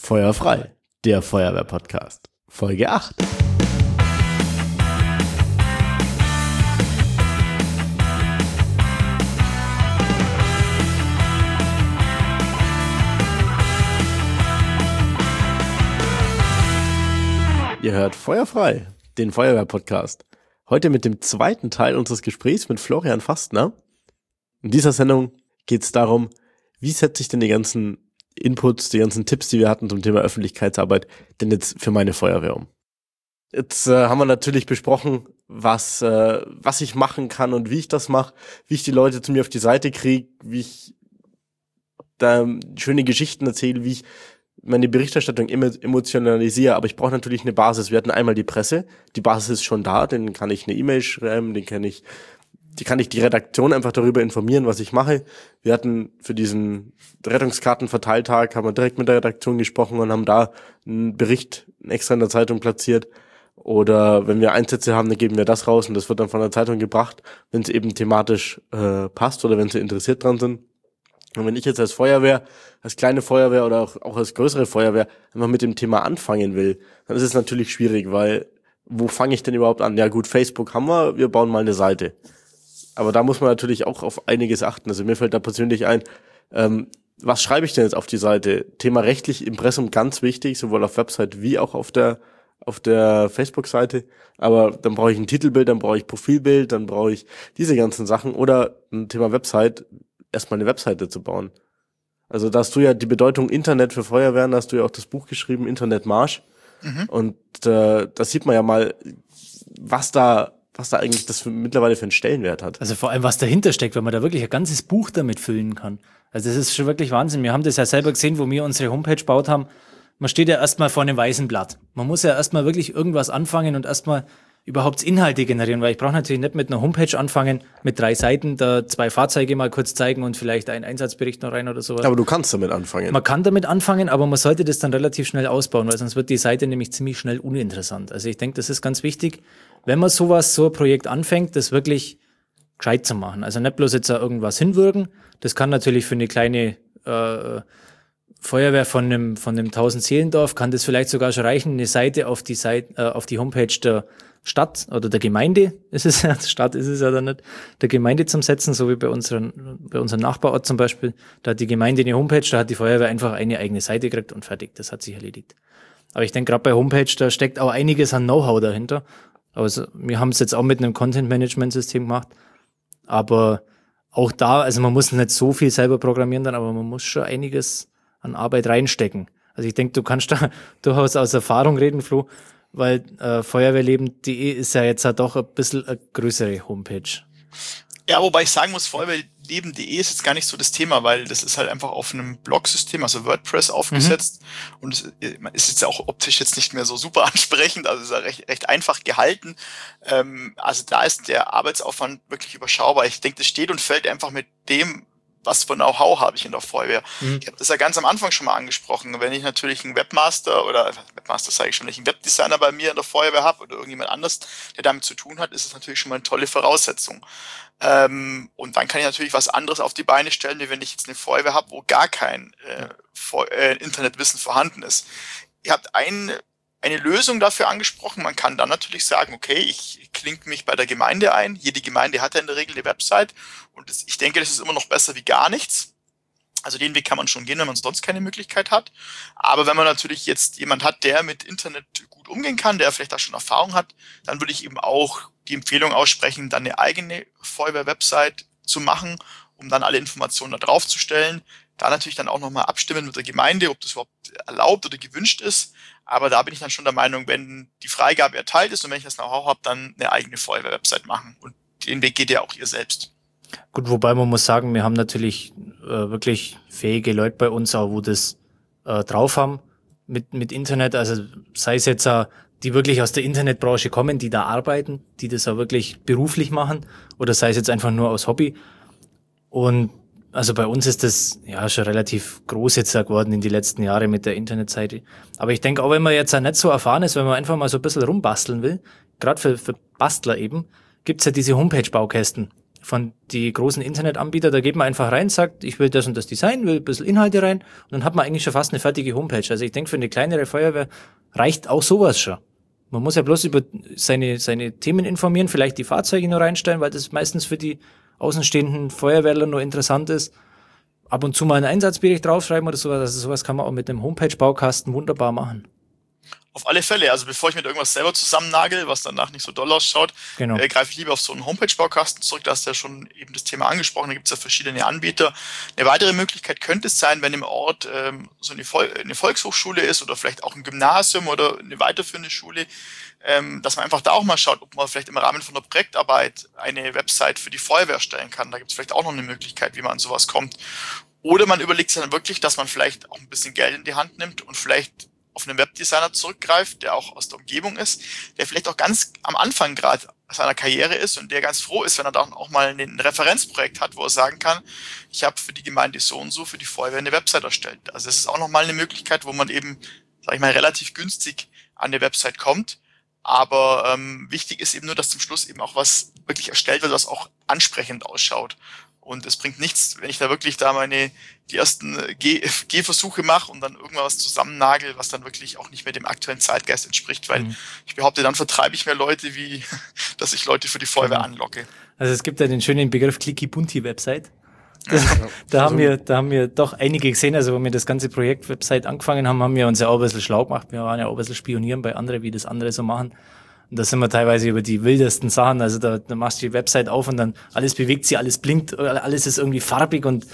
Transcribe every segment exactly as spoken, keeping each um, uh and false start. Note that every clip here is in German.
Feuer frei, der Feuerwehr-Podcast, Folge acht. Ihr hört Feuer frei, den Feuerwehr-Podcast. Heute mit dem zweiten Teil unseres Gesprächs mit Florian Fastner. In dieser Sendung geht es darum, wie setze ich denn die ganzen Inputs, die ganzen Tipps, die wir hatten zum Thema Öffentlichkeitsarbeit, denn jetzt für meine Feuerwehr um. Jetzt äh, haben wir natürlich besprochen, was äh, was ich machen kann und wie ich das mache, wie ich die Leute zu mir auf die Seite kriege, wie ich da schöne Geschichten erzähle, wie ich meine Berichterstattung emotionalisiere, aber ich brauche natürlich eine Basis. Wir hatten einmal die Presse, die Basis ist schon da, den kann ich eine E-Mail schreiben, den kann ich, die kann ich die Redaktion einfach darüber informieren, was ich mache. Wir hatten für diesen Rettungskartenverteiltag, haben wir direkt mit der Redaktion gesprochen und haben da einen Bericht extra in der Zeitung platziert. Oder wenn wir Einsätze haben, dann geben wir das raus und das wird dann von der Zeitung gebracht, wenn es eben thematisch äh, passt oder wenn sie interessiert dran sind. Und wenn ich jetzt als Feuerwehr, als kleine Feuerwehr oder auch, auch als größere Feuerwehr einfach mit dem Thema anfangen will, dann ist es natürlich schwierig, weil wo fange ich denn überhaupt an? Ja gut, Facebook haben wir, wir bauen mal eine Seite. Aber da muss man natürlich auch auf einiges achten. Also mir fällt da persönlich ein, ähm, was schreibe ich denn jetzt auf die Seite? Thema rechtlich, Impressum ganz wichtig, sowohl auf Website wie auch auf der auf der Facebook-Seite. Aber dann brauche ich ein Titelbild, dann brauche ich Profilbild, dann brauche ich diese ganzen Sachen. Oder ein Thema Website, erstmal eine Webseite zu bauen. Also da hast du ja die Bedeutung Internet für Feuerwehren, da hast du ja auch das Buch geschrieben, Internetmarsch. Mhm. Und äh, da sieht man ja mal, was da was da eigentlich das für, mittlerweile für einen Stellenwert hat. Also vor allem, was dahinter steckt, wenn man da wirklich ein ganzes Buch damit füllen kann. Also das ist schon wirklich Wahnsinn. Wir haben das ja selber gesehen, wo wir unsere Homepage gebaut haben. Man steht ja erstmal vor einem weißen Blatt. Man muss ja erstmal wirklich irgendwas anfangen und erstmal überhaupt Inhalte generieren, weil ich brauche natürlich nicht mit einer Homepage anfangen, mit drei Seiten, da zwei Fahrzeuge mal kurz zeigen und vielleicht einen Einsatzbericht noch rein oder sowas. Aber du kannst damit anfangen. Man kann damit anfangen, aber man sollte das dann relativ schnell ausbauen, weil sonst wird die Seite nämlich ziemlich schnell uninteressant. Also ich denke, das ist ganz wichtig, wenn man sowas, so ein Projekt anfängt, das wirklich gescheit zu machen. Also nicht bloß jetzt da irgendwas hinwirken. Das kann natürlich für eine kleine äh, Feuerwehr von einem von einem tausend-Seelendorf kann das vielleicht sogar schon reichen, eine Seite auf die Seite äh, auf die Homepage der Stadt oder der Gemeinde, ist es ja, Stadt ist es ja dann nicht, der Gemeinde zum Setzen, so wie bei unseren, bei unserem Nachbarort zum Beispiel. Da hat die Gemeinde eine Homepage, da hat die Feuerwehr einfach eine eigene Seite gekriegt und fertig, das hat sich erledigt. Aber ich denke, gerade bei Homepage, da steckt auch einiges an Know-how dahinter. Also wir haben es jetzt auch mit einem Content-Management-System gemacht, aber auch da, also man muss nicht so viel selber programmieren dann, aber man muss schon einiges an Arbeit reinstecken. Also ich denke, du kannst da durchaus aus Erfahrung reden, Flo, weil äh, feuerwehrleben punkt de ist ja jetzt halt doch ein bisschen eine größere Homepage. Ja, wobei ich sagen muss, feuerwehrleben punkt de ist jetzt gar nicht so das Thema, weil das ist halt einfach auf einem Blog-System, also WordPress aufgesetzt mhm. und es ist jetzt auch optisch jetzt nicht mehr so super ansprechend, also es ist ja recht, recht einfach gehalten. Ähm, also da ist der Arbeitsaufwand wirklich überschaubar. Ich denke, das steht und fällt einfach mit dem, was für Know-how habe ich in der Feuerwehr. Mhm. Ich habe das ja ganz am Anfang schon mal angesprochen. Wenn ich natürlich einen Webmaster oder, Webmaster sage ich schon, wenn ich einen Webdesigner bei mir in der Feuerwehr habe oder irgendjemand anders, der damit zu tun hat, ist es natürlich schon mal eine tolle Voraussetzung. Ähm, und dann kann ich natürlich was anderes auf die Beine stellen, wie wenn ich jetzt eine Feuerwehr habe, wo gar kein äh, Feu- äh, Internetwissen vorhanden ist. Ihr habt ein eine Lösung dafür angesprochen. Man kann dann natürlich sagen, okay, ich klinke mich bei der Gemeinde ein. Jede Gemeinde hat ja in der Regel eine Website und das, ich denke, das ist immer noch besser wie gar nichts. Also den Weg kann man schon gehen, wenn man sonst keine Möglichkeit hat. Aber wenn man natürlich jetzt jemand hat, der mit Internet gut umgehen kann, der vielleicht da schon Erfahrung hat, dann würde ich eben auch die Empfehlung aussprechen, dann eine eigene Feuerwehr-Website zu machen, um dann alle Informationen da drauf zu stellen. Da natürlich dann auch nochmal abstimmen mit der Gemeinde, ob das überhaupt erlaubt oder gewünscht ist. Aber da bin ich dann schon der Meinung, wenn die Freigabe erteilt ist und wenn ich das Know-how habe, dann eine eigene Feuerwehr-Website machen. Und den Weg geht ja auch ihr selbst. Gut, wobei man muss sagen, wir haben natürlich äh, wirklich fähige Leute bei uns, auch wo das äh, drauf haben mit mit Internet. Also sei es jetzt, äh, die wirklich aus der Internetbranche kommen, die da arbeiten, die das auch wirklich beruflich machen, oder sei es jetzt einfach nur aus Hobby. Und also bei uns ist das ja schon relativ groß jetzt geworden in die letzten Jahre mit der Internetseite. Aber ich denke, auch wenn man jetzt auch nicht so erfahren ist, wenn man einfach mal so ein bisschen rumbasteln will, gerade für, für Bastler eben, gibt's ja diese Homepage-Baukästen. von die großen Internetanbieter, da geht man einfach rein, sagt, ich will das und das Design, will ein bisschen Inhalte rein und dann hat man eigentlich schon fast eine fertige Homepage. Also ich denke, für eine kleinere Feuerwehr reicht auch sowas schon. Man muss ja bloß über seine seine Themen informieren, vielleicht die Fahrzeuge noch reinstellen, weil das meistens für die außenstehenden Feuerwehrler nur interessant ist. Ab und zu mal einen Einsatzbericht draufschreiben oder sowas. Also sowas kann man auch mit einem Homepage-Baukasten wunderbar machen. Auf alle Fälle, also bevor ich mit irgendwas selber zusammennagel, was danach nicht so doll ausschaut, Genau. äh, greife ich lieber auf so einen Homepage-Baukasten zurück. Da hast du ja schon eben das Thema angesprochen, da gibt es ja verschiedene Anbieter. Eine weitere Möglichkeit könnte es sein, wenn im Ort ähm, so eine, Vol- eine Volkshochschule ist oder vielleicht auch ein Gymnasium oder eine weiterführende Schule, ähm, dass man einfach da auch mal schaut, ob man vielleicht im Rahmen von der Projektarbeit eine Website für die Feuerwehr stellen kann. Da gibt es vielleicht auch noch eine Möglichkeit, wie man an sowas kommt. Oder man überlegt sich dann wirklich, dass man vielleicht auch ein bisschen Geld in die Hand nimmt und vielleicht auf einen Webdesigner zurückgreift, der auch aus der Umgebung ist, der vielleicht auch ganz am Anfang gerade seiner Karriere ist und der ganz froh ist, wenn er dann auch mal ein Referenzprojekt hat, wo er sagen kann, ich habe für die Gemeinde so und so für die Feuerwehr eine Website erstellt. Also das ist auch nochmal eine Möglichkeit, wo man eben, sag ich mal, relativ günstig an eine Website kommt. Aber ähm, wichtig ist eben nur, dass zum Schluss eben auch was wirklich erstellt wird, was auch ansprechend ausschaut. Und es bringt nichts, wenn ich da wirklich da meine, die ersten Geh- Gehversuche mache und dann irgendwas zusammennagel, was dann wirklich auch nicht mehr dem aktuellen Zeitgeist entspricht, weil mhm. ich behaupte, dann vertreibe ich mehr Leute, wie dass ich Leute für die Feuerwehr genau. anlocke. Also es gibt ja den schönen Begriff Clicky-Bunti-Website. Das, da haben wir, da haben wir doch einige gesehen, also wo wir das ganze Projekt Website angefangen haben, haben wir uns ja auch ein bisschen schlau gemacht. Wir waren ja auch ein bisschen spionieren bei anderen, wie das andere so machen. Und da sind wir teilweise über die wildesten Sachen, also da, da machst du die Website auf und dann alles bewegt sich, alles blinkt, alles ist irgendwie farbig und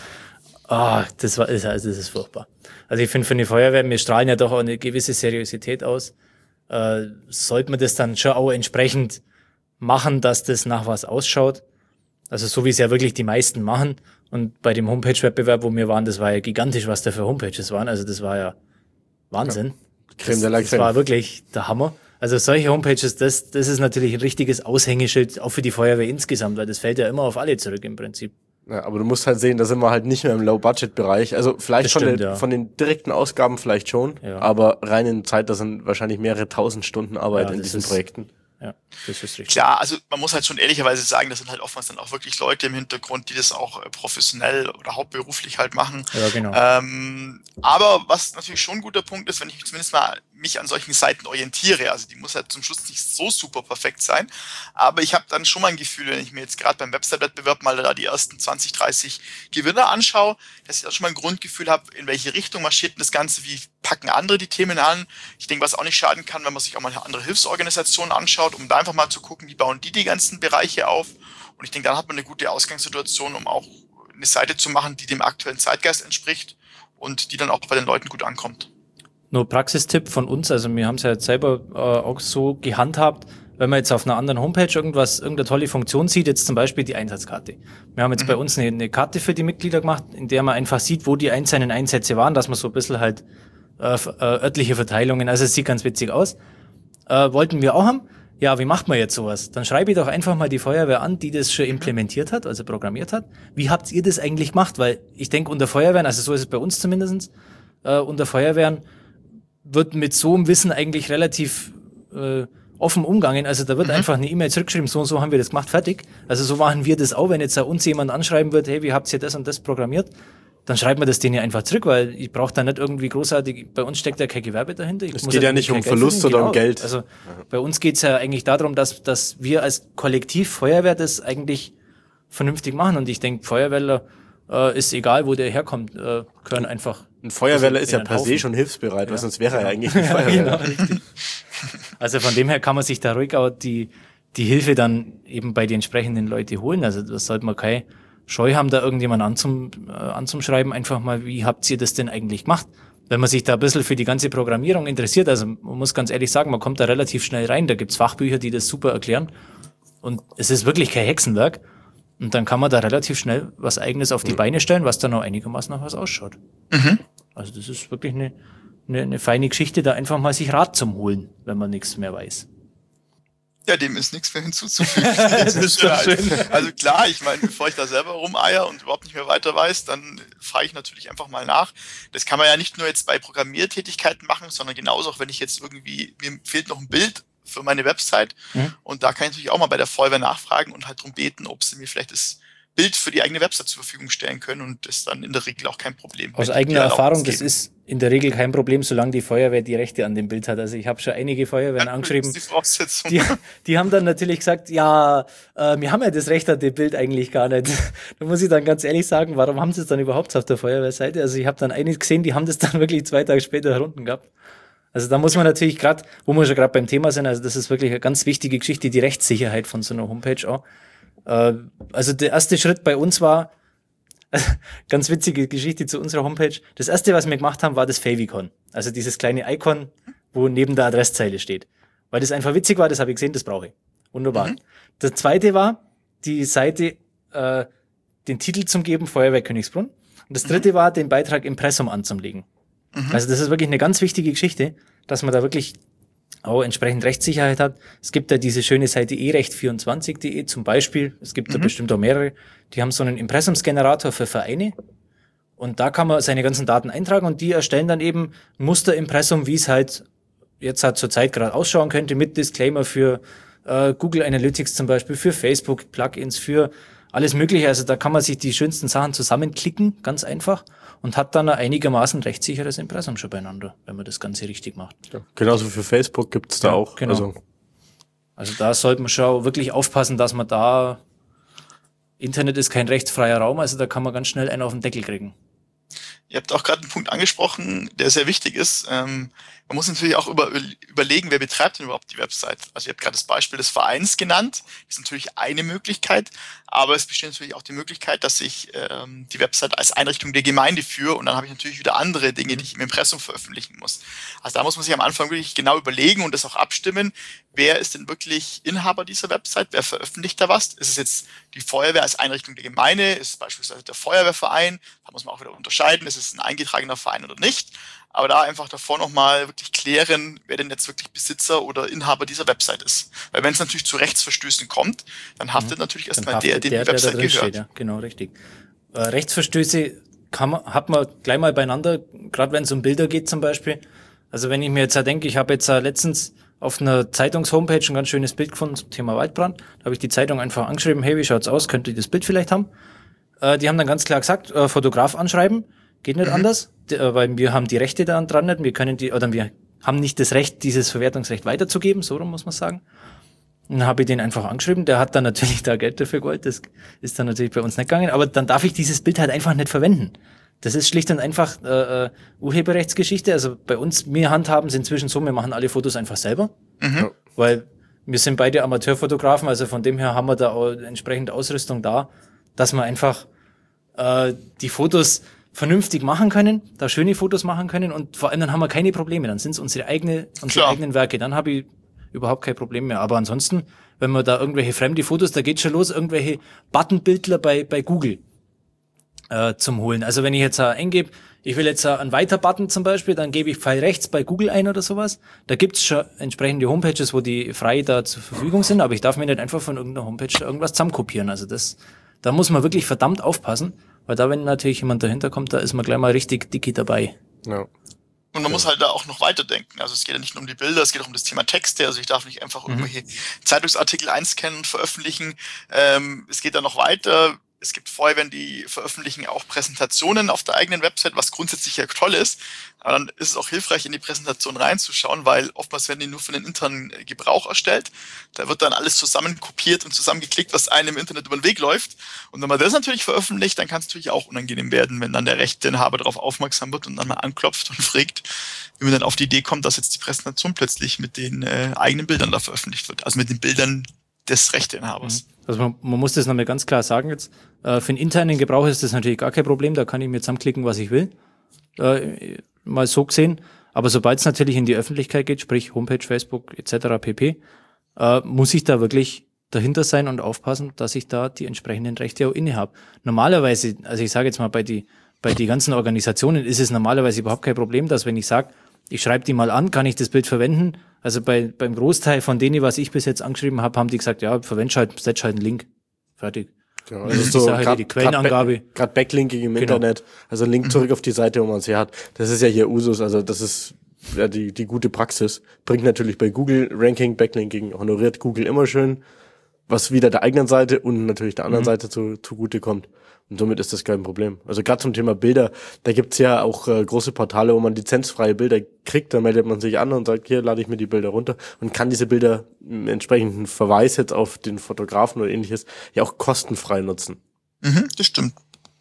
ah, oh, das war, also das ist furchtbar. Also ich finde für eine Feuerwehr, wir strahlen ja doch auch eine gewisse Seriosität aus, äh, sollte man das dann schon auch entsprechend machen, dass das nach was ausschaut. Also so wie es ja wirklich die meisten machen. Und bei dem Homepage-Wettbewerb, wo wir waren, das war ja gigantisch, was da für Homepages waren. Also das war ja Wahnsinn. Ja. Das, das war wirklich der Hammer. Also solche Homepages, das, das ist natürlich ein richtiges Aushängeschild, auch für die Feuerwehr insgesamt, weil das fällt ja immer auf alle zurück im Prinzip. Ja, aber du musst halt sehen, da sind wir halt nicht mehr im Low-Budget-Bereich. Also vielleicht von, stimmt, der, ja. von den direkten Ausgaben vielleicht schon, ja. aber rein in Zeit, das sind wahrscheinlich mehrere tausend Stunden Arbeit ja, in diesen ist, Projekten. Ja, das ist richtig. Klar, also man muss halt schon ehrlicherweise sagen, das sind halt oftmals dann auch wirklich Leute im Hintergrund, die das auch äh, professionell oder hauptberuflich halt machen. Ja, genau. Ähm, aber was natürlich schon ein guter Punkt ist, wenn ich zumindest mal mich an solchen Seiten orientiere, also die muss halt zum Schluss nicht so super perfekt sein, aber ich habe dann schon mal ein Gefühl, wenn ich mir jetzt gerade beim Website-Wettbewerb mal da die ersten zwanzig, dreißig Gewinner anschaue, dass ich auch schon mal ein Grundgefühl habe, in welche Richtung marschiert denn das Ganze, wie packen andere die Themen an. Ich denke, was auch nicht schaden kann, wenn man sich auch mal andere Hilfsorganisationen anschaut, um da einfach mal zu gucken, wie bauen die die ganzen Bereiche auf. Und ich denke, dann hat man eine gute Ausgangssituation, um auch eine Seite zu machen, die dem aktuellen Zeitgeist entspricht und die dann auch bei den Leuten gut ankommt. Nur Praxistipp von uns, also wir haben es ja jetzt selber äh, auch so gehandhabt, wenn man jetzt auf einer anderen Homepage irgendwas, irgendeine tolle Funktion sieht, jetzt zum Beispiel die Einsatzkarte. Wir haben jetzt mhm. bei uns eine, eine Karte für die Mitglieder gemacht, in der man einfach sieht, wo die einzelnen Einsätze waren, dass man so ein bisschen halt äh, äh, örtliche Verteilungen, also es sieht ganz witzig aus. Äh, wollten wir auch haben. Ja, wie macht man jetzt sowas? Dann schreibe ich doch einfach mal die Feuerwehr an, die das schon implementiert hat, also programmiert hat. Wie habt ihr das eigentlich gemacht? Weil ich denke, unter Feuerwehren, also so ist es bei uns zumindest, äh, unter Feuerwehren wird mit so einem Wissen eigentlich relativ äh, offen umgangen. Also da wird mhm. einfach eine E-Mail zurückgeschrieben, so und so haben wir das gemacht, fertig. Also so machen wir das auch, wenn jetzt uns jemand anschreiben wird, hey, wie habt ihr das und das programmiert? Dann schreibt man das denen ja einfach zurück, weil ich brauche da nicht irgendwie großartig, bei uns steckt ja kein Gewerbe dahinter. Ich es muss geht ja nicht um Verlust oder um Geld. Also bei uns geht's ja eigentlich darum, dass, dass wir als Kollektiv Feuerwehr das eigentlich vernünftig machen. Und ich denke, Feuerwehrler äh, ist egal, wo der herkommt, äh, können einfach... Ein Feuerwehrler ist ja per se schon hilfsbereit, ja. weil sonst wäre er ja eigentlich nicht Feuerwehrler. Genau, richtig. Also von dem her kann man sich da ruhig auch die, die Hilfe dann eben bei den entsprechenden Leuten holen. Also das sollte man keine Scheu haben, da irgendjemand anzum, äh, anzuschreiben, einfach mal, wie habt ihr das denn eigentlich gemacht? Wenn man sich da ein bisschen für die ganze Programmierung interessiert, also man muss ganz ehrlich sagen, man kommt da relativ schnell rein, da gibt's Fachbücher, die das super erklären und es ist wirklich kein Hexenwerk und dann kann man da relativ schnell was Eigenes auf die mhm. Beine stellen, was dann auch einigermaßen nach was ausschaut. Mhm. Also das ist wirklich eine, eine, eine feine Geschichte, da einfach mal sich Rat zum holen, wenn man nichts mehr weiß. Ja, dem ist nichts mehr hinzuzufügen. Das ist ja schön. Also klar, ich meine, bevor ich da selber rumeier und überhaupt nicht mehr weiter weiß, dann frage ich natürlich einfach mal nach. Das kann man ja nicht nur jetzt bei Programmiertätigkeiten machen, sondern genauso auch, wenn ich jetzt irgendwie, mir fehlt noch ein Bild für meine Website. Mhm. Und da kann ich natürlich auch mal bei der Feuerwehr nachfragen und halt darum beten, ob sie mir vielleicht das Bild für die eigene Website zur Verfügung stellen können, und das ist dann in der Regel auch kein Problem. Aus wenn die eigener die Erlaubnis Erfahrung, das geben. ist in der Regel kein Problem, solange die Feuerwehr die Rechte an dem Bild hat. Also ich habe schon einige Feuerwehren Ja, angeschrieben, das ist die Voraussetzung. die, die haben dann natürlich gesagt, ja, äh, wir haben ja das Recht an dem Bild eigentlich gar nicht. Da muss ich dann ganz ehrlich sagen, warum haben sie es dann überhaupt auf der Feuerwehrseite? Also ich habe dann einige gesehen, die haben das dann wirklich zwei Tage später herunten gehabt. Also da muss man natürlich gerade, wo wir schon gerade beim Thema sind, also das ist wirklich eine ganz wichtige Geschichte, die Rechtssicherheit von so einer Homepage auch. Äh, also der erste Schritt bei uns war, ganz witzige Geschichte zu unserer Homepage. Das erste, was wir gemacht haben, war das Favicon. Also dieses kleine Icon, wo neben der Adresszeile steht. Weil das einfach witzig war, das habe ich gesehen, das brauche ich. Wunderbar. Mhm. Das zweite war, die Seite, äh, den Titel zum geben, Feuerwehr Königsbrunn. Und das dritte mhm. war, den Beitrag Impressum anzulegen. Mhm. Also das ist wirklich eine ganz wichtige Geschichte, dass man da wirklich auch entsprechend Rechtssicherheit hat. Es gibt ja diese schöne Seite e recht vierundzwanzig punkt de zum Beispiel. Es gibt mhm. da bestimmt auch mehrere. Die haben so einen Impressumsgenerator für Vereine. Und da kann man seine ganzen Daten eintragen und die erstellen dann eben ein Musterimpressum, wie es halt jetzt halt zur Zeit gerade ausschauen könnte, mit Disclaimer für äh, Google Analytics zum Beispiel, für Facebook, Plugins, für alles Mögliche. Also da kann man sich die schönsten Sachen zusammenklicken, ganz einfach, und hat dann ein einigermaßen rechtssicheres Impressum schon beieinander, wenn man das Ganze richtig macht. Ja, genauso für Facebook gibt's da ja, auch. Genau. Also. also da sollte man schon wirklich aufpassen, dass man da, Internet ist kein rechtsfreier Raum, also da kann man ganz schnell einen auf den Deckel kriegen. Ihr habt auch gerade einen Punkt angesprochen, der sehr wichtig ist. Ähm, man muss natürlich auch über, überlegen, wer betreibt denn überhaupt die Website. Also ihr habt gerade das Beispiel des Vereins genannt. Das ist natürlich eine Möglichkeit, aber es besteht natürlich auch die Möglichkeit, dass ich ähm, die Website als Einrichtung der Gemeinde führe, und dann habe ich natürlich wieder andere Dinge, die ich im Impressum veröffentlichen muss. Also da muss man sich am Anfang wirklich genau überlegen und das auch abstimmen. Wer ist denn wirklich Inhaber dieser Website? Wer veröffentlicht da was? Ist es jetzt die Feuerwehr als Einrichtung der Gemeinde? Ist es beispielsweise der Feuerwehrverein? Da muss man auch wieder unterscheiden, ist es ein eingetragener Verein oder nicht? Aber da einfach davor nochmal wirklich klären, wer denn jetzt wirklich Besitzer oder Inhaber dieser Website ist. Weil wenn es natürlich zu Rechtsverstößen kommt, dann haftet mhm. natürlich erstmal der, dem die Website der gehört. Steht, ja. Genau, richtig. Äh, Rechtsverstöße kann man, hat man gleich mal beieinander, gerade wenn es um Bilder geht zum Beispiel. Also wenn ich mir jetzt da denke, ich habe jetzt uh, letztens auf einer Zeitungs-Homepage ein ganz schönes Bild gefunden zum Thema Waldbrand. Da habe ich die Zeitung einfach angeschrieben, hey, wie schaut's aus? Könnt ihr das Bild vielleicht haben? Äh, die haben dann ganz klar gesagt, äh, Fotograf anschreiben, geht nicht mhm. anders, die, äh, weil wir haben die Rechte da dran nicht, wir können die, oder wir haben nicht das Recht, dieses Verwertungsrecht weiterzugeben, so rum muss man sagen. Und dann habe ich den einfach angeschrieben, der hat dann natürlich da Geld dafür gewollt, das ist dann natürlich bei uns nicht gegangen, aber dann darf ich dieses Bild halt einfach nicht verwenden. Das ist schlicht und einfach äh, Urheberrechtsgeschichte. Also bei uns, wir handhaben es inzwischen so, wir machen alle Fotos einfach selber, Mhm. weil wir sind beide Amateurfotografen, also von dem her haben wir da auch entsprechende Ausrüstung da, dass wir einfach äh, die Fotos vernünftig machen können, da schöne Fotos machen können, und vor allem dann haben wir keine Probleme, dann sind es unsere eigene, unsere Klar. eigenen Werke, dann habe ich überhaupt kein Problem mehr. Aber ansonsten, wenn man da irgendwelche fremde Fotos, da geht schon los, irgendwelche Buttonbildler bei bei Google äh, zum Holen. Also wenn ich jetzt äh, eingebe, ich will jetzt äh, einen Weiter-Button zum Beispiel, dann gebe ich Pfeil rechts bei Google ein oder sowas. Da gibt's schon entsprechende Homepages, wo die frei da zur Verfügung sind, aber ich darf mir nicht einfach von irgendeiner Homepage da irgendwas zusammenkopieren. Also das, da muss man wirklich verdammt aufpassen, weil da, wenn natürlich jemand dahinter kommt, da ist man gleich mal richtig dicki dabei. Ja. Und man muss halt da auch noch weiterdenken. Also es geht ja nicht nur um die Bilder, es geht auch um das Thema Texte. Also ich darf nicht einfach Mhm. irgendwelche Zeitungsartikel einscannen und veröffentlichen. Ähm, es geht dann noch weiter. Es gibt Feuerwehren, die veröffentlichen auch Präsentationen auf der eigenen Website, was grundsätzlich ja toll ist. Aber dann ist es auch hilfreich, in die Präsentation reinzuschauen, weil oftmals werden die nur für den internen Gebrauch erstellt. Da wird dann alles zusammen kopiert und zusammengeklickt, was einem im Internet über den Weg läuft. Und wenn man das natürlich veröffentlicht, dann kann es natürlich auch unangenehm werden, wenn dann der Rechteinhaber darauf aufmerksam wird und dann mal anklopft und fragt, wie man dann auf die Idee kommt, dass jetzt die Präsentation plötzlich mit den äh, eigenen Bildern da veröffentlicht wird. Also mit den Bildern des Rechteinhabers. Also man, man muss das nochmal ganz klar sagen jetzt. Äh, für den internen Gebrauch ist das natürlich gar kein Problem, da kann ich mir zusammenklicken, was ich will. Äh, mal so gesehen. Aber sobald es natürlich in die Öffentlichkeit geht, sprich Homepage, Facebook et cetera pp., äh, muss ich da wirklich dahinter sein und aufpassen, dass ich da die entsprechenden Rechte auch inne habe. Normalerweise, also ich sage jetzt mal, bei die bei die ganzen Organisationen ist es normalerweise überhaupt kein Problem, dass wenn ich sage, ich schreibe die mal an, kann ich das Bild verwenden? Also bei beim Großteil von denen, was ich bis jetzt angeschrieben habe, haben die gesagt, ja, verwende halt, setz halt einen Link. Fertig. Ja, Das also ist so die Sache, grad, die Quellenangabe. Gerade Backlinking im Genau. Internet, also ein Link zurück auf die Seite, wo man sie hat. Das ist ja hier Usus, also das ist ja, die, die gute Praxis. Bringt natürlich bei Google Ranking, Backlinking, honoriert Google immer schön, was wieder der eigenen Seite und natürlich der anderen mhm. Seite zu, zugute kommt. Und somit ist das kein Problem. Also gerade zum Thema Bilder, da gibt's ja auch äh, große Portale, wo man lizenzfreie Bilder kriegt, da meldet man sich an und sagt, hier lade ich mir die Bilder runter und kann diese Bilder im entsprechenden Verweis jetzt auf den Fotografen oder ähnliches ja auch kostenfrei nutzen. Mhm, das stimmt.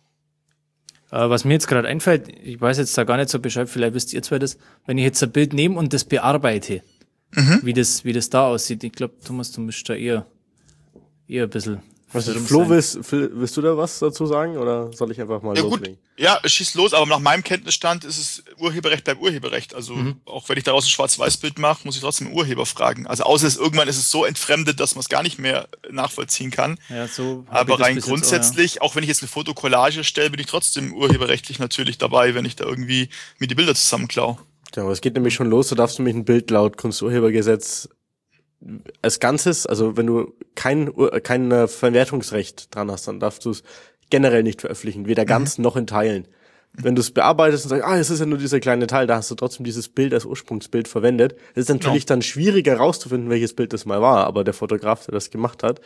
Äh, was mir jetzt gerade einfällt, ich weiß jetzt da gar nicht so Bescheid, vielleicht wisst ihr zwei das, wenn ich jetzt ein Bild nehme und das bearbeite, mhm. wie das wie das da aussieht. Ich glaube, Thomas, du müsst da eher eher ein bisschen... Was ist, Flo, willst, willst du da was dazu sagen oder soll ich einfach mal ja, loslegen? Gut. Ja, schieß los, aber nach meinem Kenntnisstand ist es Urheberrecht bleibt Urheberrecht. Also mhm. auch wenn ich daraus ein Schwarz-Weiß-Bild mache, muss ich trotzdem den Urheber fragen. Also außer es irgendwann ist es so entfremdet, dass man es gar nicht mehr nachvollziehen kann. Ja, so aber rein grundsätzlich, auch, ja. auch wenn ich jetzt eine Fotokollage stelle, bin ich trotzdem urheberrechtlich natürlich dabei, wenn ich da irgendwie mir die Bilder zusammenklau. Ja, aber es geht nämlich schon los, da darfst du mich ein Bild laut Kunsturhebergesetz als Ganzes, also wenn du kein kein Verwertungsrecht dran hast, dann darfst du es generell nicht veröffentlichen, weder ganz mhm. noch in Teilen. Wenn du es bearbeitest und sagst, ah, es ist ja nur dieser kleine Teil, da hast du trotzdem dieses Bild als Ursprungsbild verwendet. Es ist natürlich ja. dann schwieriger herauszufinden, welches Bild das mal war, aber der Fotograf, der das gemacht hat,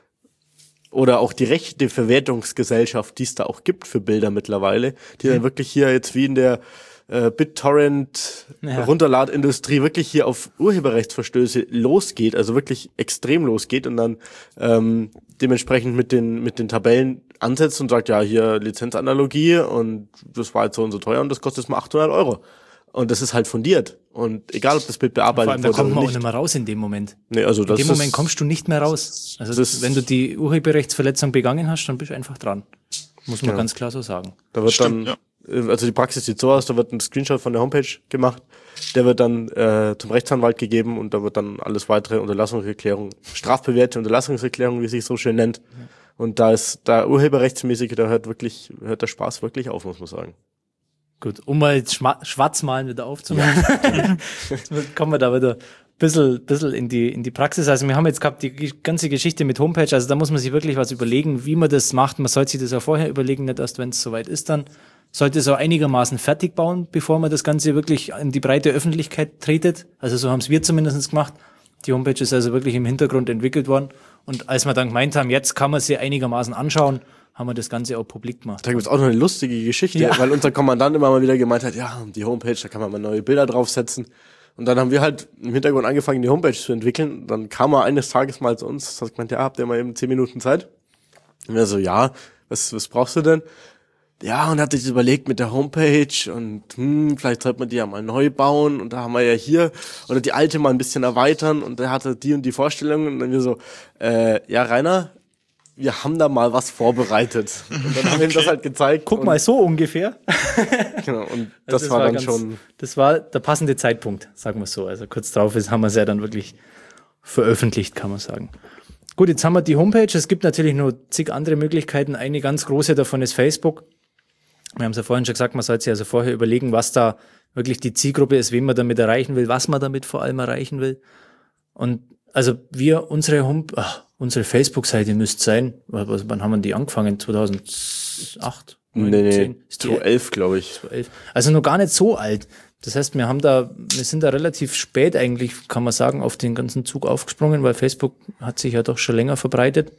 oder auch die rechte Verwertungsgesellschaft, die es da auch gibt für Bilder mittlerweile, die mhm. dann wirklich hier jetzt wie in der äh, BitTorrent ja. Runterladindustrie wirklich hier auf Urheberrechtsverstöße losgeht, also wirklich extrem losgeht und dann ähm, dementsprechend mit den mit den Tabellen ansetzt und sagt, ja, hier Lizenzanalogie und das war jetzt so und so teuer und das kostet jetzt mal achthundert Euro. Und das ist halt fundiert. Und egal, ob das Bild bearbeitet wurde oder nicht. Da kommt man auch nicht mehr raus in dem Moment. Nee, also das in dem Moment kommst du nicht mehr raus. Also das wenn du die Urheberrechtsverletzung begangen hast, dann bist du einfach dran. Muss man ja. ganz klar so sagen. Da wird Stimmt, dann, ja. also die Praxis sieht so aus, da wird ein Screenshot von der Homepage gemacht, der wird dann äh, zum Rechtsanwalt gegeben und da wird dann alles weitere Unterlassungserklärung, strafbewährte Unterlassungserklärung, wie es sich so schön nennt. Ja. Und da ist da urheberrechtsmäßig, da hört wirklich, hört der Spaß wirklich auf, muss man sagen. Gut, um mal jetzt Schwarzmalen wieder aufzumachen, ja. Jetzt kommen wir da wieder ein bisschen, bisschen in die, in die Praxis. Also wir haben jetzt gehabt die ganze Geschichte mit Homepage, also da muss man sich wirklich was überlegen, wie man das macht. Man sollte sich das ja vorher überlegen, nicht erst, wenn es soweit ist dann. Sollte es auch einigermaßen fertig bauen, bevor man das Ganze wirklich in die breite Öffentlichkeit tretet. Also so haben es wir zumindest gemacht. Die Homepage ist also wirklich im Hintergrund entwickelt worden. Und als wir dann gemeint haben, jetzt kann man sie einigermaßen anschauen, haben wir das Ganze auch publik gemacht. Da gibt es auch noch eine lustige Geschichte, ja. weil unser Kommandant immer mal wieder gemeint hat, ja, die Homepage, da kann man mal neue Bilder draufsetzen. Und dann haben wir halt im Hintergrund angefangen, die Homepage zu entwickeln. Dann kam er eines Tages mal zu uns, hat gemeint, ja, habt ihr mal eben zehn Minuten Zeit? Und wir so, ja, was, was brauchst du denn? Ja, und hat sich überlegt mit der Homepage und hm, vielleicht sollte man die ja mal neu bauen und da haben wir ja hier oder die alte mal ein bisschen erweitern und er hatte die und die Vorstellungen und dann wir so, äh, ja, Rainer, wir haben da mal was vorbereitet. Und dann haben wir ihm das halt gezeigt. Guck mal, so ungefähr. Genau, und das, also das war, war dann ganz, schon... Das war der passende Zeitpunkt, sagen wir so. Also kurz drauf ist, haben wir es ja dann wirklich veröffentlicht, kann man sagen. Gut, jetzt haben wir die Homepage. Es gibt natürlich noch zig andere Möglichkeiten. Eine ganz große davon ist Facebook. Wir haben es ja vorhin schon gesagt, man sollte sich also vorher überlegen, was da wirklich die Zielgruppe ist, wen man damit erreichen will, was man damit vor allem erreichen will. Und also wir, unsere Home, ach, unsere Facebook-Seite müsste sein, was, wann haben wir die angefangen? zweitausendacht? neun, nee, nee, zweitausendelf, glaube ich. zweitausendelf. Also noch gar nicht so alt. Das heißt, wir haben da, wir sind da relativ spät eigentlich, kann man sagen, auf den ganzen Zug aufgesprungen, weil Facebook hat sich ja doch schon länger verbreitet.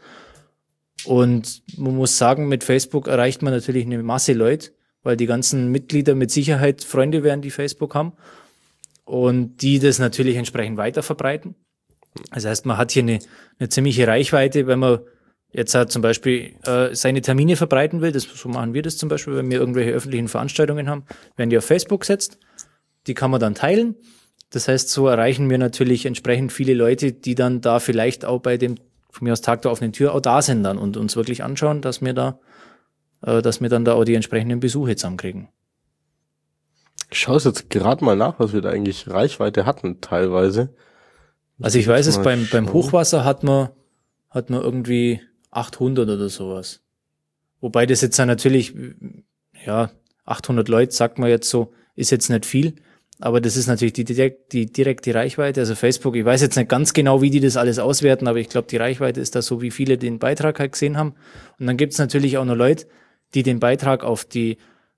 Und man muss sagen, mit Facebook erreicht man natürlich eine Masse Leute, weil die ganzen Mitglieder mit Sicherheit Freunde werden, die Facebook haben. Und die das natürlich entsprechend weiter verbreiten. Das heißt, man hat hier eine, eine ziemliche Reichweite, wenn man jetzt halt zum Beispiel äh, seine Termine verbreiten will. Das, so machen wir das zum Beispiel, wenn wir irgendwelche öffentlichen Veranstaltungen haben, werden die auf Facebook setzt. Die kann man dann teilen. Das heißt, so erreichen wir natürlich entsprechend viele Leute, die dann da vielleicht auch bei dem von mir aus Tag der offenen Tür auch da sind dann und uns wirklich anschauen, dass wir da, äh, dass wir dann da auch die entsprechenden Besuche zusammenkriegen. Ich schaue es jetzt gerade mal nach, was wir da eigentlich Reichweite hatten teilweise. Also ich weiß es, beim, beim Hochwasser hat man, hat man irgendwie achthundert oder sowas. Wobei das jetzt dann natürlich, ja, achthundert Leute, sagt man jetzt so, ist jetzt nicht viel. Aber das ist natürlich die, direkt, die direkte Reichweite. Also Facebook, ich weiß jetzt nicht ganz genau, wie die das alles auswerten, aber ich glaube, die Reichweite ist da so, wie viele den Beitrag halt gesehen haben. Und dann gibt es natürlich auch noch Leute, die den Beitrag auf die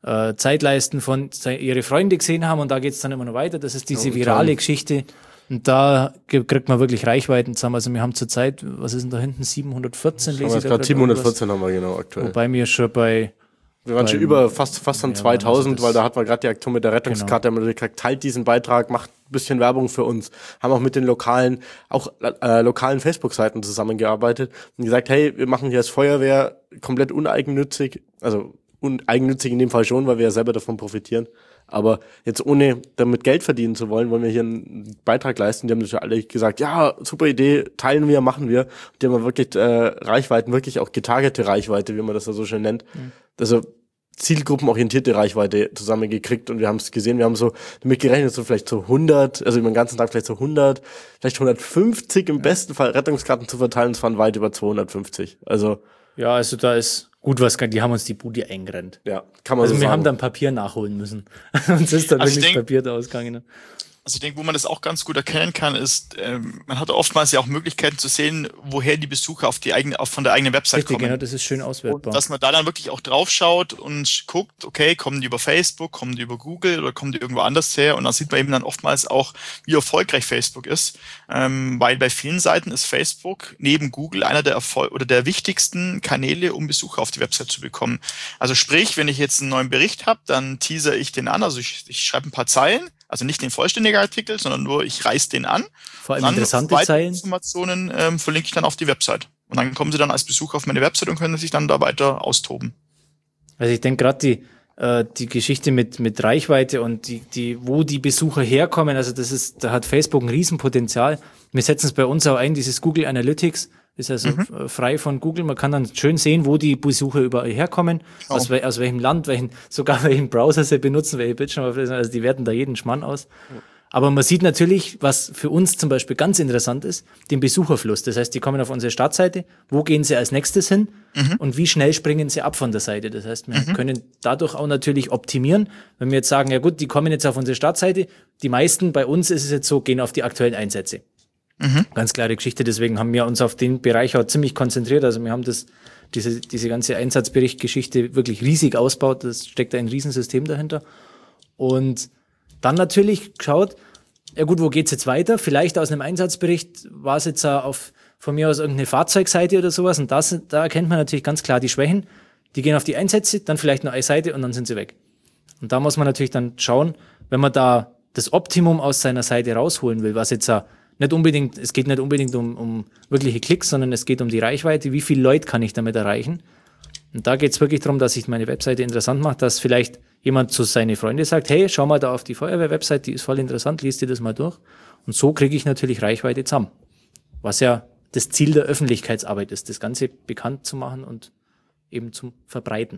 äh, Zeitleisten von ihre Freunde gesehen haben und da geht's dann immer noch weiter. Das ist diese virale Geschichte. Und da kriegt man wirklich Reichweiten zusammen. Also wir haben zurzeit, was ist denn da hinten, siebenhundertvierzehn? Lese ich gerade siebenhundertvierzehn haben wir genau aktuell. Wobei wir schon bei... Wir waren schon über fast fast an ja, zweitausend, also weil da hat man gerade die Aktion mit der Rettungskarte, genau. Haben wir gesagt, teilt diesen Beitrag, macht ein bisschen Werbung für uns. Haben auch mit den lokalen, auch äh, lokalen Facebook-Seiten zusammengearbeitet und gesagt, hey, wir machen hier als Feuerwehr komplett uneigennützig, also uneigennützig in dem Fall schon, weil wir ja selber davon profitieren. Aber jetzt ohne damit Geld verdienen zu wollen, wollen wir hier einen Beitrag leisten. Die haben natürlich alle gesagt, ja, super Idee, teilen wir, machen wir. Und die haben wirklich äh, Reichweiten, wirklich auch getargete Reichweite, wie man das ja so schön nennt. Mhm. Also zielgruppenorientierte Reichweite zusammengekriegt und wir haben es gesehen, wir haben so damit gerechnet, so vielleicht so hundert, also über den ganzen Tag vielleicht so hundert, vielleicht hundertfünfzig im ja. besten Fall Rettungskarten zu verteilen, es waren weit über zweihundertfünfzig. Also ja, also da ist gut was, die haben uns die Bude eingerennt. Ja, kann man also so sagen. Also wir haben dann Papier nachholen müssen. Uns ist dann also wirklich denk, Papier da ausgegangen. Also ich denke, wo man das auch ganz gut erkennen kann, ist, ähm, man hat oftmals ja auch Möglichkeiten zu sehen, woher die Besucher auf die eigene, auf von der eigenen Website Richtig, kommen. Genau, das ist schön auswertbar. Und dass man da dann wirklich auch drauf schaut und guckt, okay, kommen die über Facebook, kommen die über Google oder kommen die irgendwo anders her? Und dann sieht man eben dann oftmals auch, wie erfolgreich Facebook ist, ähm, weil bei vielen Seiten ist Facebook neben Google einer der Erfolg oder der wichtigsten Kanäle, um Besucher auf die Website zu bekommen. Also sprich, wenn ich jetzt einen neuen Bericht habe, dann teaser ich den an, also ich, ich schreibe ein paar Zeilen. Also nicht den vollständigen Artikel, sondern nur, ich reiß den an. Vor allem interessante Zeilen. Informationen ähm, verlinke ich dann auf die Website. Und dann kommen sie dann als Besucher auf meine Website und können sich dann da weiter austoben. Also ich denke gerade die äh, die Geschichte mit mit Reichweite und die die wo die Besucher herkommen, also das ist, da hat Facebook ein Riesenpotenzial. Wir setzen es bei uns auch ein, dieses Google Analytics. Ist also mhm. frei von Google. Man kann dann schön sehen, wo die Besucher überall herkommen, oh. aus, aus welchem Land, welchen, sogar welchen Browser sie benutzen, welche Bildschirme. Also die werten da jeden Schmann aus. Mhm. Aber man sieht natürlich, was für uns zum Beispiel ganz interessant ist, den Besucherfluss. Das heißt, die kommen auf unsere Startseite. Wo gehen sie als nächstes hin? Mhm. Und wie schnell springen sie ab von der Seite? Das heißt, wir mhm. können dadurch auch natürlich optimieren. Wenn wir jetzt sagen, ja gut, die kommen jetzt auf unsere Startseite. Die meisten bei uns ist es jetzt so, gehen auf die aktuellen Einsätze. Mhm. Ganz klare Geschichte, deswegen haben wir uns auf den Bereich auch ziemlich konzentriert. Also wir haben das, diese, diese ganze Einsatzberichtgeschichte wirklich riesig ausgebaut. Das steckt ein Riesensystem dahinter. Und dann natürlich geschaut, ja gut, wo geht's jetzt weiter? Vielleicht aus einem Einsatzbericht war es jetzt auf, von mir aus irgendeine Fahrzeugseite oder sowas. Und das, da erkennt man natürlich ganz klar die Schwächen. Die gehen auf die Einsätze, dann vielleicht nur eine Seite und dann sind sie weg. Und da muss man natürlich dann schauen, wenn man da das Optimum aus seiner Seite rausholen will, was jetzt nicht unbedingt, es geht nicht unbedingt um, um wirkliche Klicks, sondern es geht um die Reichweite. Wie viele Leute kann ich damit erreichen? Und da geht es wirklich darum, dass ich meine Webseite interessant mache, dass vielleicht jemand zu seinen Freunden sagt, hey, schau mal da auf die Feuerwehr-Website, die ist voll interessant, liest dir das mal durch. Und so kriege ich natürlich Reichweite zusammen. Was ja das Ziel der Öffentlichkeitsarbeit ist, das Ganze bekannt zu machen und eben zum Verbreiten.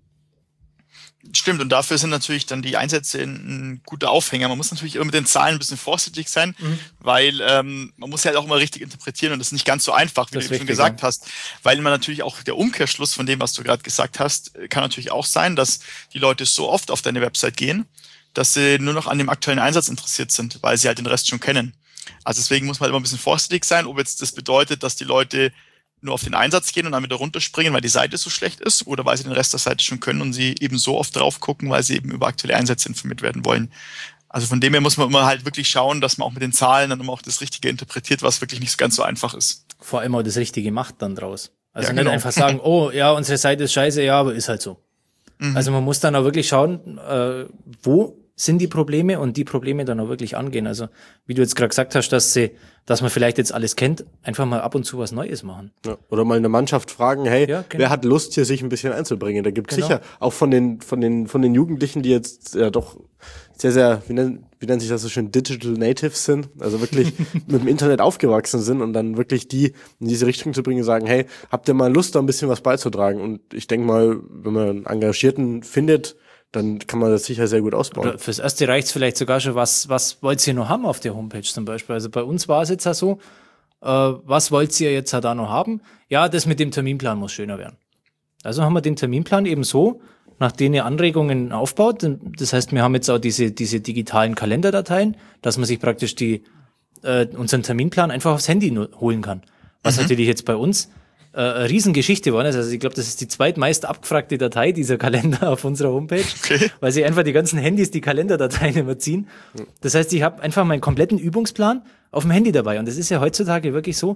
Stimmt, und dafür sind natürlich dann die Einsätze ein guter Aufhänger. Man muss natürlich immer mit den Zahlen ein bisschen vorsichtig sein, mhm. weil ähm, man muss ja halt auch immer richtig interpretieren und das ist nicht ganz so einfach, wie das du schon gesagt ja. hast. Weil man natürlich auch der Umkehrschluss von dem, was du gerade gesagt hast, kann natürlich auch sein, dass die Leute so oft auf deine Website gehen, dass sie nur noch an dem aktuellen Einsatz interessiert sind, weil sie halt den Rest schon kennen. Also deswegen muss man halt immer ein bisschen vorsichtig sein, ob jetzt das bedeutet, dass die Leute nur auf den Einsatz gehen und dann wieder runterspringen, weil die Seite so schlecht ist oder weil sie den Rest der Seite schon können und sie eben so oft drauf gucken, weil sie eben über aktuelle Einsätze informiert werden wollen. Also von dem her muss man immer halt wirklich schauen, dass man auch mit den Zahlen dann immer auch das Richtige interpretiert, was wirklich nicht ganz so einfach ist. Vor allem auch das Richtige macht dann draus. Also ja, nicht genau. einfach sagen, oh ja, unsere Seite ist scheiße, ja, aber ist halt so. Mhm. Also man muss dann auch wirklich schauen, äh, wo sind die Probleme und die Probleme dann auch wirklich angehen. Also wie du jetzt gerade gesagt hast, dass sie, dass man vielleicht jetzt alles kennt, einfach mal ab und zu was Neues machen. Ja, oder mal eine Mannschaft fragen, hey, ja, genau. wer hat Lust, hier sich ein bisschen einzubringen? Da gibt's genau. sicher auch von den von den von den Jugendlichen, die jetzt ja doch sehr sehr wie nennt, wie nennt sich das so schön, Digital Natives sind, also wirklich mit dem Internet aufgewachsen sind und dann wirklich die in diese Richtung zu bringen, sagen, hey, habt ihr mal Lust, da ein bisschen was beizutragen? Und ich denke mal, wenn man einen Engagierten findet, dann kann man das sicher sehr gut ausbauen. Oder fürs Erste reicht's vielleicht sogar schon, was was wollt ihr noch haben auf der Homepage zum Beispiel? Also bei uns war es jetzt ja so, äh, was wollt ihr jetzt da noch haben? Ja, das mit dem Terminplan muss schöner werden. Also haben wir den Terminplan eben so, nach denen ihr Anregungen aufbaut. Das heißt, wir haben jetzt auch diese diese digitalen Kalenderdateien, dass man sich praktisch die äh, unseren Terminplan einfach aufs Handy holen kann. Was mhm. natürlich jetzt bei uns äh, eine Riesengeschichte geworden ist. Also ich glaube, das ist die zweitmeist abgefragte Datei, dieser Kalender auf unserer Homepage, okay. Weil sie einfach die ganzen Handys die Kalenderdateien immer ziehen. Das heißt, ich habe einfach meinen kompletten Übungsplan auf dem Handy dabei. Und das ist ja heutzutage wirklich so,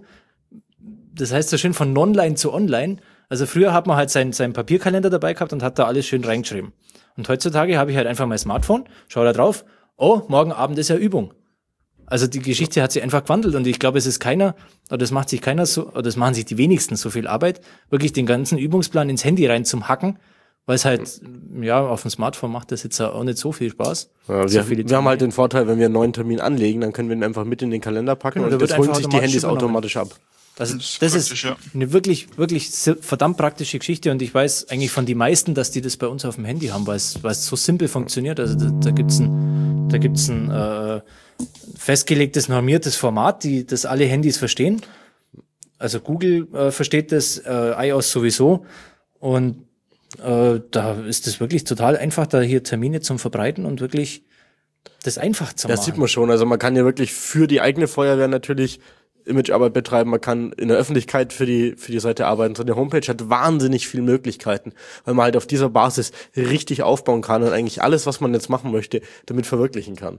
das heißt so schön von Nonline zu Online. Also früher hat man halt seinen, seinen Papierkalender dabei gehabt und hat da alles schön reingeschrieben. Und heutzutage habe ich halt einfach mein Smartphone, schaue da drauf, oh, morgen Abend ist ja Übung. Also die Geschichte hat sich einfach gewandelt und ich glaube, es ist keiner, oder das macht sich keiner so, oder das machen sich die wenigsten so viel Arbeit, wirklich den ganzen Übungsplan ins Handy rein zum Hacken, weil es halt, ja, auf dem Smartphone macht das jetzt auch nicht so viel Spaß. Ja, so wir, viele wir haben halt den Vorteil, wenn wir einen neuen Termin anlegen, dann können wir ihn einfach mit in den Kalender packen genau, und das holen sich die Handys automatisch ab. Also das ist eine wirklich, wirklich verdammt praktische Geschichte und ich weiß eigentlich von den meisten, dass die das bei uns auf dem Handy haben, weil es, weil es so simpel funktioniert. Also da, da gibt's ein, da gibt's ein äh, festgelegtes, normiertes Format, die das alle Handys verstehen. Also Google äh, versteht das, äh, iOS sowieso und äh, da ist es wirklich total einfach, da hier Termine zum Verbreiten und wirklich das einfach zu machen. Das sieht man schon. Also man kann ja wirklich für die eigene Feuerwehr natürlich Imagearbeit betreiben, man kann in der Öffentlichkeit für die für die Seite arbeiten. So eine Homepage hat wahnsinnig viele Möglichkeiten, weil man halt auf dieser Basis richtig aufbauen kann und eigentlich alles, was man jetzt machen möchte, damit verwirklichen kann.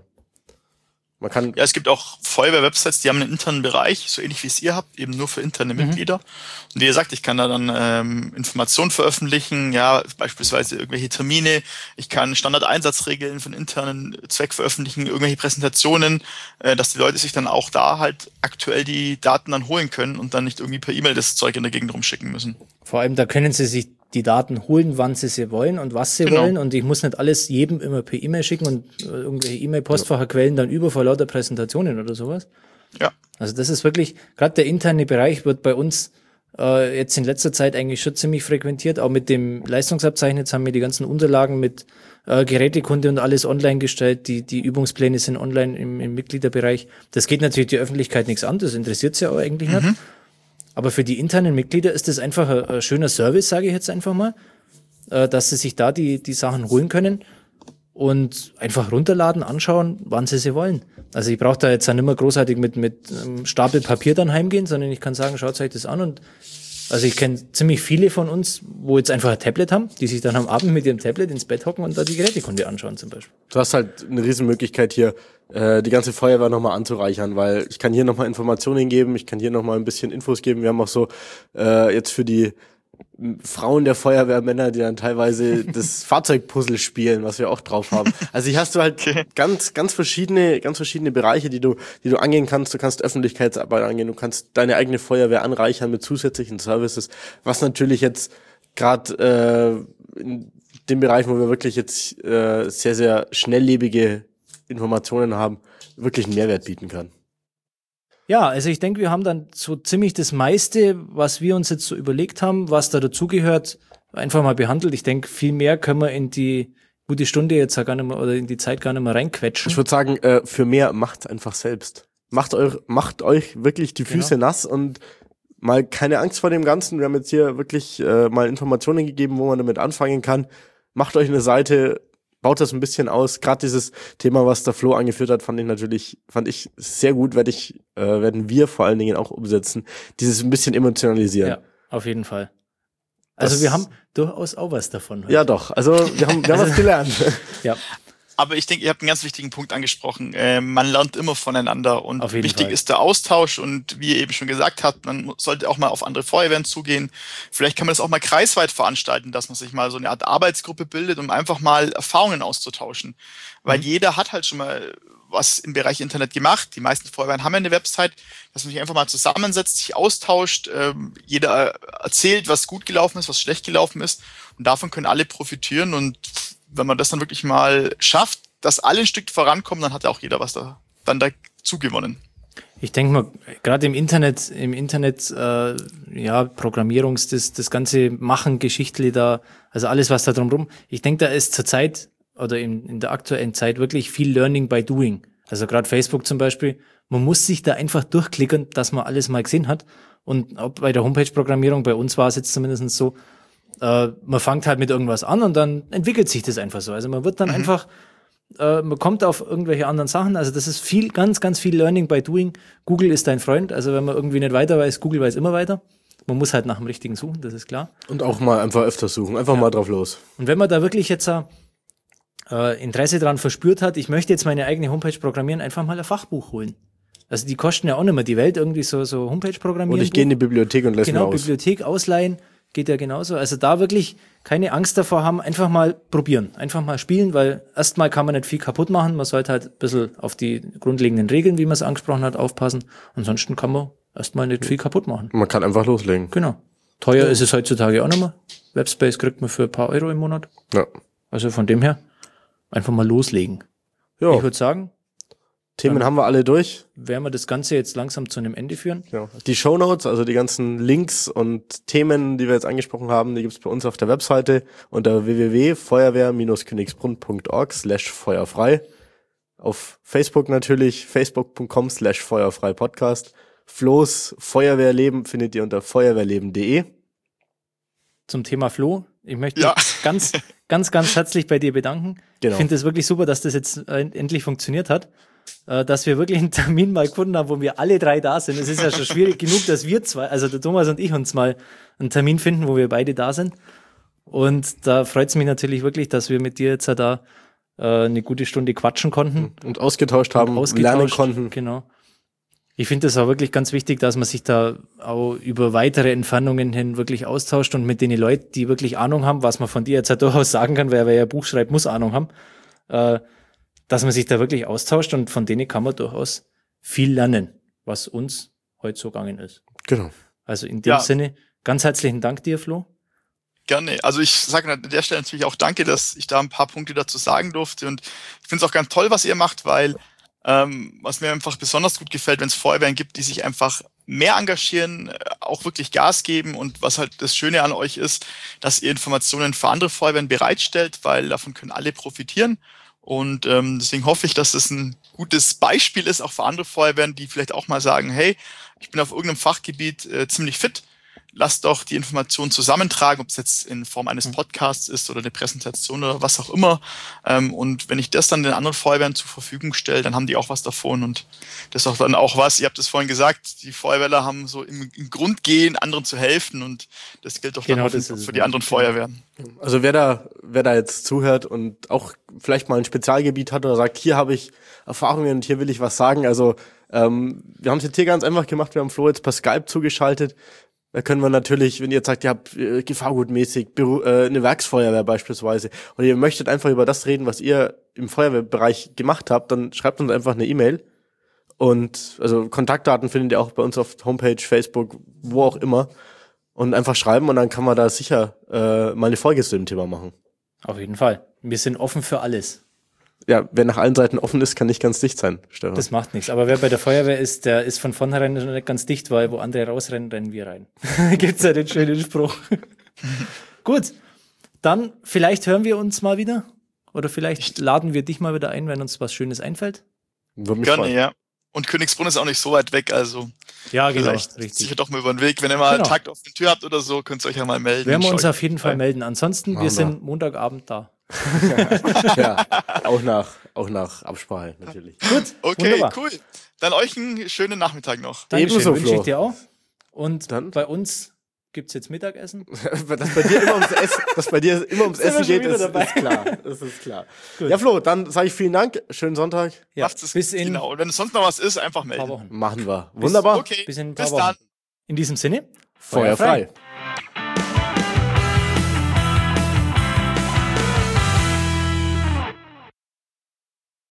Man kann ja, es gibt auch Feuerwehr-Websites, die haben einen internen Bereich, so ähnlich wie es ihr habt, eben nur für interne mhm. Mitglieder. Und wie ihr sagt, ich kann da dann ähm, Informationen veröffentlichen, ja, beispielsweise irgendwelche Termine, ich kann Standardeinsatzregeln für einen internen Zweck veröffentlichen, irgendwelche Präsentationen, äh, dass die Leute sich dann auch da halt aktuell die Daten dann holen können und dann nicht irgendwie per E-Mail das Zeug in der Gegend rumschicken müssen. Vor allem, da können sie sich die Daten holen, wann sie sie wollen und was sie genau. wollen. Und ich muss nicht alles jedem immer per E-Mail schicken und irgendwelche E-Mail-Postfacher quellen dann über vor lauter Präsentationen oder sowas. Ja. Also das ist wirklich, gerade der interne Bereich wird bei uns äh, jetzt in letzter Zeit eigentlich schon ziemlich frequentiert. Auch mit dem Leistungsabzeichnen, jetzt haben wir die ganzen Unterlagen mit äh, Gerätekunde und alles online gestellt. Die die Übungspläne sind online im, im Mitgliederbereich. Das geht natürlich die Öffentlichkeit nichts an, das interessiert sie ja auch eigentlich mhm. nicht. Aber für die internen Mitglieder ist das einfach ein, ein schöner Service, sage ich jetzt einfach mal, äh, dass sie sich da die die Sachen holen können und einfach runterladen, anschauen, wann sie sie wollen. Also ich brauche da jetzt auch nicht mehr großartig mit mit einem Stapel Papier dann heimgehen, sondern ich kann sagen, schaut euch das an. Und also ich kenne ziemlich viele von uns, wo jetzt einfach ein Tablet haben, die sich dann am Abend mit ihrem Tablet ins Bett hocken und da die Gerätekunde anschauen zum Beispiel. Du hast halt eine Riesenmöglichkeit hier, äh, die ganze Feuerwehr nochmal anzureichern, weil ich kann hier nochmal Informationen geben, ich kann hier nochmal ein bisschen Infos geben. Wir haben auch so äh, jetzt für die Frauen der Feuerwehrmänner, die dann teilweise das Fahrzeugpuzzle spielen, was wir auch drauf haben. Also hier hast du halt okay. ganz, ganz verschiedene, ganz verschiedene Bereiche, die du, die du angehen kannst. Du kannst Öffentlichkeitsarbeit angehen, du kannst deine eigene Feuerwehr anreichern mit zusätzlichen Services, was natürlich jetzt gerade äh, in dem Bereich, wo wir wirklich jetzt äh, sehr, sehr schnelllebige Informationen haben, wirklich einen Mehrwert bieten kann. Ja, also ich denke, wir haben dann so ziemlich das meiste, was wir uns jetzt so überlegt haben, was da dazugehört, einfach mal behandelt. Ich denke, viel mehr können wir in die gute Stunde jetzt gar nicht mehr oder in die Zeit gar nicht mehr reinquetschen. Ich würde sagen, äh, für mehr macht's einfach selbst. Macht euch, macht euch wirklich die Füße genau. nass und mal keine Angst vor dem Ganzen. Wir haben jetzt hier wirklich äh, mal Informationen gegeben, wo man damit anfangen kann. Macht euch eine Seite, baut das ein bisschen aus. Gerade dieses Thema, was der Flo angeführt hat, fand ich natürlich, fand ich sehr gut, werde ich, äh, werden wir vor allen Dingen auch umsetzen. Dieses ein bisschen emotionalisieren. Ja, auf jeden Fall. Also das, wir haben durchaus auch was davon heute. Ja doch, also wir haben, wir haben was gelernt. Ja. Aber ich denke, ihr habt einen ganz wichtigen Punkt angesprochen. Äh, man lernt immer voneinander und wichtig Fall. ist der Austausch und wie ihr eben schon gesagt habt, man sollte auch mal auf andere Feuerwehren zugehen. Vielleicht kann man das auch mal kreisweit veranstalten, dass man sich mal so eine Art Arbeitsgruppe bildet, um einfach mal Erfahrungen auszutauschen. Weil mhm. jeder hat halt schon mal was im Bereich Internet gemacht. Die meisten Feuerwehren haben ja eine Website, dass man sich einfach mal zusammensetzt, sich austauscht, ähm, jeder erzählt, was gut gelaufen ist, was schlecht gelaufen ist und davon können alle profitieren und wenn man das dann wirklich mal schafft, dass alle ein Stück vorankommen, dann hat ja auch jeder was da dann dazu gewonnen. Ich denke mal, gerade im Internet, im Internet, äh, ja, Programmierungs, das, das ganze Machen, Geschichtli da, also alles, was da drumherum, ich denke, da ist zur Zeit oder in, in der aktuellen Zeit wirklich viel Learning by Doing. Also gerade Facebook zum Beispiel, man muss sich da einfach durchklicken, dass man alles mal gesehen hat. Und auch bei der Homepage-Programmierung, bei uns war es jetzt zumindest so, Uh, man fängt halt mit irgendwas an und dann entwickelt sich das einfach so. Also man wird dann mhm. einfach, uh, man kommt auf irgendwelche anderen Sachen. Also das ist viel, ganz, ganz viel Learning by Doing. Google ist dein Freund. Also wenn man irgendwie nicht weiter weiß, Google weiß immer weiter. Man muss halt nach dem Richtigen suchen, das ist klar. Und auch mal einfach öfter suchen, einfach ja. mal drauf los. Und wenn man da wirklich jetzt äh, Interesse dran verspürt hat, ich möchte jetzt meine eigene Homepage programmieren, einfach mal ein Fachbuch holen. Also die kosten ja auch nicht mehr die Welt, irgendwie so, so Homepage programmieren. Und ich gehe in die Bibliothek und lasse genau, mir aus. Genau, Bibliothek ausleihen, geht ja genauso. Also da wirklich keine Angst davor haben, einfach mal probieren, einfach mal spielen, weil erstmal kann man nicht viel kaputt machen. Man sollte halt ein bisschen auf die grundlegenden Regeln, wie man es angesprochen hat, aufpassen. Ansonsten kann man erstmal nicht viel kaputt machen. Man kann einfach loslegen. Genau. Teuer ja. ist es heutzutage auch nicht mehr. Webspace kriegt man für ein paar Euro im Monat. Ja. Also von dem her einfach mal loslegen. Ja. Ich würde sagen, Themen haben wir alle durch. Werden wir das Ganze jetzt langsam zu einem Ende führen? Ja. Die Shownotes, also die ganzen Links und Themen, die wir jetzt angesprochen haben, die gibt's bei uns auf der Webseite unter w w w punkt feuerwehr Bindestrich königsbrunn punkt org slash feuerfrei. Auf Facebook natürlich, facebook punkt com slash feuerfrei Podcast. Flo's Feuerwehrleben findet ihr unter feuerwehrleben punkt de. Zum Thema Flo, ich möchte ja. mich ganz, ganz, ganz herzlich bei dir bedanken. Genau. Ich finde es wirklich super, dass das jetzt endlich funktioniert hat. Dass wir wirklich einen Termin mal gefunden haben, wo wir alle drei da sind. Es ist ja schon schwierig genug, dass wir zwei, also der Thomas und ich, uns mal einen Termin finden, wo wir beide da sind. Und da freut es mich natürlich wirklich, dass wir mit dir jetzt da äh, eine gute Stunde quatschen konnten. Und ausgetauscht haben, und ausgetauscht, lernen konnten. Genau. Ich finde es auch wirklich ganz wichtig, dass man sich da auch über weitere Entfernungen hin wirklich austauscht und mit den Leuten, die wirklich Ahnung haben, was man von dir jetzt halt durchaus sagen kann, wer, wer ja Buch schreibt, muss Ahnung haben, äh, dass man sich da wirklich austauscht und von denen kann man durchaus viel lernen, was uns heute so gegangen ist. Genau. Also in dem ja. Sinne, ganz herzlichen Dank dir, Flo. Gerne. Also ich sage an der Stelle natürlich auch danke, dass ich da ein paar Punkte dazu sagen durfte und ich finde es auch ganz toll, was ihr macht, weil ähm, was mir einfach besonders gut gefällt, wenn es Feuerwehren gibt, die sich einfach mehr engagieren, auch wirklich Gas geben und was halt das Schöne an euch ist, dass ihr Informationen für andere Feuerwehren bereitstellt, weil davon können alle profitieren. Und ähm, deswegen hoffe ich, dass das ein gutes Beispiel ist, auch für andere Feuerwehren, die vielleicht auch mal sagen, hey, ich bin auf irgendeinem Fachgebiet äh, ziemlich fit, lasst doch die Informationen zusammentragen, ob es jetzt in Form eines Podcasts ist oder eine Präsentation oder was auch immer. Ähm, und wenn ich das dann den anderen Feuerwehren zur Verfügung stelle, dann haben die auch was davon. Und das ist auch dann auch was, ihr habt es vorhin gesagt, die Feuerwehrler haben so im, im Grundgehen, anderen zu helfen. Und das gilt doch dann genau, auch für, für die anderen Feuerwehren. Also wer da, wer da jetzt zuhört und auch vielleicht mal ein Spezialgebiet hat oder sagt, hier habe ich Erfahrungen und hier will ich was sagen. Also ähm, wir haben es jetzt hier ganz einfach gemacht, wir haben Flo jetzt per Skype zugeschaltet. Da können wir natürlich, wenn ihr jetzt sagt, ihr habt äh, gefahrgutmäßig Beru- äh, eine Werksfeuerwehr beispielsweise oder ihr möchtet einfach über das reden, was ihr im Feuerwehrbereich gemacht habt, dann schreibt uns einfach eine E-Mail. Und also Kontaktdaten findet ihr auch bei uns auf Homepage, Facebook, wo auch immer. Und einfach schreiben und dann kann man da sicher äh, mal eine Folge zu dem Thema machen. Auf jeden Fall. Wir sind offen für alles. Ja, wer nach allen Seiten offen ist, kann nicht ganz dicht sein, Stefan. Das macht nichts. Aber wer bei der Feuerwehr ist, der ist von vornherein noch nicht ganz dicht, weil wo andere rausrennen, rennen wir rein. Gibt's ja den schönen Spruch. Gut, dann vielleicht hören wir uns mal wieder oder vielleicht laden wir dich mal wieder ein, wenn uns was Schönes einfällt. Würde mich Gerne, freuen. ja. Und Königsbrunn ist auch nicht so weit weg, also ja, genau, vielleicht richtig. sicher doch mal über den Weg. Wenn ihr mal genau. einen Tag auf die Tür habt oder so, könnt ihr euch ja mal melden. Werden wir uns auf jeden Fall melden. Ansonsten, Machen wir wir. sind Montagabend da. Ja, auch nach, auch nach Absprache natürlich. Gut, Okay, wunderbar. cool. Dann euch einen schönen Nachmittag noch. Dankeschön, Ebenso, wünsche ich Flo. dir auch. Und Dann? bei uns gibt's jetzt Mittagessen. Dass bei dir immer ums Essen, dass bei dir immer ums Sind wir Essen schon geht, wieder ist, dabei. ist klar. Das ist klar. Gut. Ja, Flo, dann sage ich vielen Dank. Schönen Sonntag. Ja, Macht's es bis in genau. Und wenn es sonst noch was ist, einfach ein paar melden. Wochen. Machen wir. Wunderbar. Okay, Bis in ein paar bis Wochen. dann. In diesem Sinne, Feuerfrei.